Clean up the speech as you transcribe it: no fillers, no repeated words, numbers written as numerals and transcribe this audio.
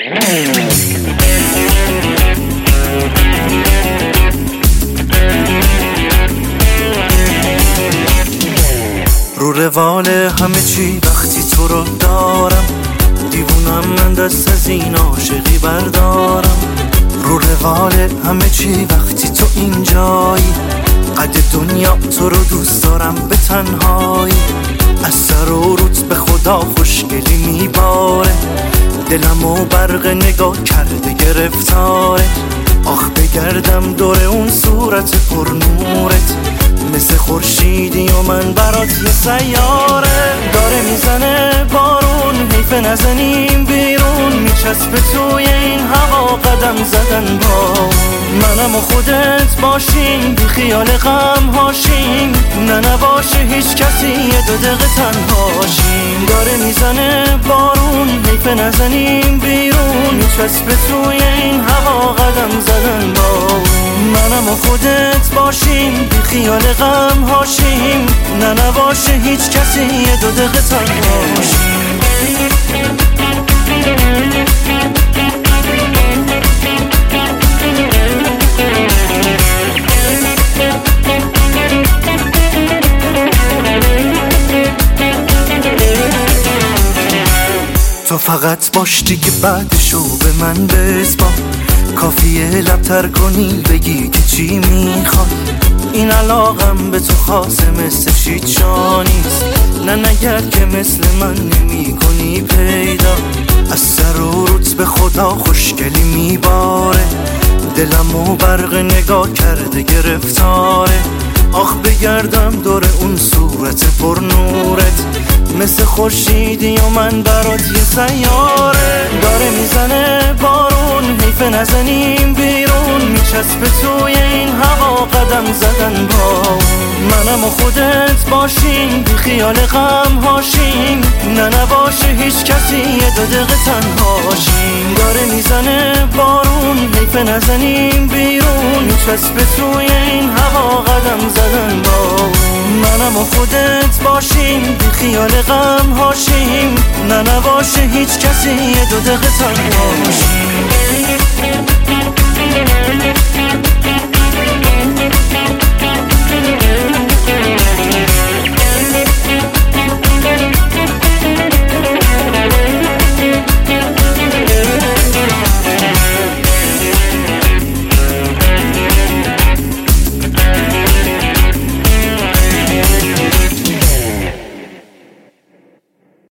رو روال همه چی وقتی تو رو دارم، دیوونم من دست از این عاشقی بردارم. رو روال همه چی وقتی تو اینجایی، قد دنیا تو رو دوست دارم به تنهایی. از سر و روت به خدا خوشگلی میباره، دلمو برق نگاه کرده گرفتاره. آخ بگردم دور اون صورت پر نورت، مثل خورشیدی و من برات یه سیاره. داره میزنه بارون، حیف نزنیم بیرون، میچسبه توی این هوا قدم زدن با منم و خودت باشیم، بی خیال غم هاشیم، نه نباشه هیچ کسی یه دو دقیقه تنهاشیم. داره میزنه بارون، حیف نزنیم بیرون، میچسبه توی این هوا قدم زدن با منم و خودت باشیم، بی خیال غم هاشیم، نه نباشه هیچ کسی یه دو دقیقه تنهاشیم. تو فقط باش دیگه بعدشو به من بسپار، کافیه لبتر کنی بگی که چی میخوای. این علاقم به تو خاصه مثل شیچا نیست، نه نگرد که مثل من نمی کنی پیدا. از سر و روت به خدا خوشگلی میباره، دلمو برق نگاه کرده گرفتاره. آخ بگردم دور اون صورت پر نورت، مثل خورشیدی و من برات یه سیاره. داره میزنه بارون، حیف نزنیم بیرون، میچسبه توی این هوا قدم زدن با منم و خودت باشیم، بی خیال غم هاشیم، نه نباشه هیچ کسی یه دو دقیقه تنهاشیم. داره میزنه بارون، حیف نزنیم بیرون، میچسبه توی این هوا قدم زدن با منم و خودت باشیم، بی خیال غم هاشیم، نه نباشه هیچ کسی یه دو دقیقه تنهاشیم.